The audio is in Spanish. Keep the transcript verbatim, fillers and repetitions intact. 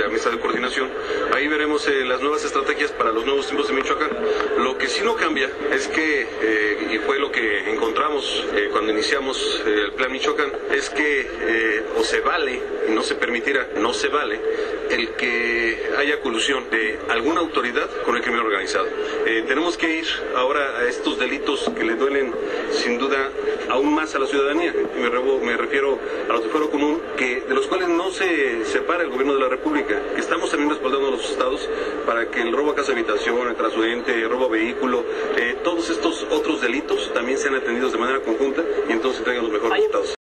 mesa de coordinación. Ahí veremos eh, las nuevas estrategias para los nuevos tiempos de Michoacán. Lo que sí no cambia es que, eh, y fue lo que encontramos eh, cuando iniciamos eh, el Plan Michoacán, es que eh, o se vale, y no se permitirá, no se vale, el que haya colusión de alguna autoridad con el crimen organizado. Eh, tenemos que ir ahora a estos delitos que le duelen sin duda aún más a la ciudadanía. Me, rebo, me refiero a los de fuero común, que, de los cuales no se separa el gobierno de la República, que estamos también respaldando a los estados para que el robo a casa habitación, el trasuente, el robo a vehículo, eh, todos estos otros delitos también sean atendidos de manera conjunta y entonces tengan los mejores resultados.